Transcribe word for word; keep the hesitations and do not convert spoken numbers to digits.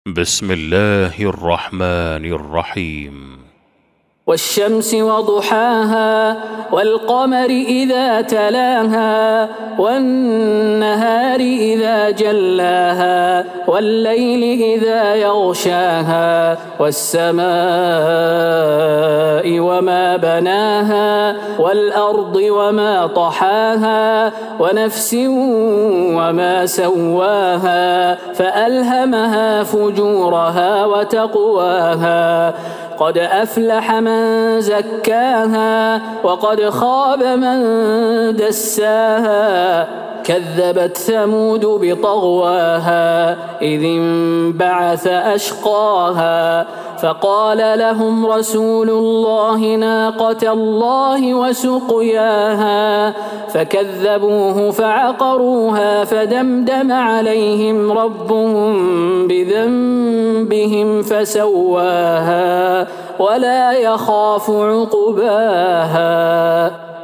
بسم الله الرحمن الرحيم. والشمس وضحاها والقمر إذا تلاها والنهار إذا جلاها والليل إذا يغشاها والسماء وما بناها والأرض وما طحاها ونفس وما سواها فألهمها فجورها وتقواها قد أفلح من زكاها وقد خاب من دساها كذبت ثمود بطغواها إذ انبعث أشقاها فقال لهم رسول الله ناقة الله وسقياها فكذبوه فعقروها فدمدم عليهم ربهم بذنبهم فسواها ولا يخاف عقباها.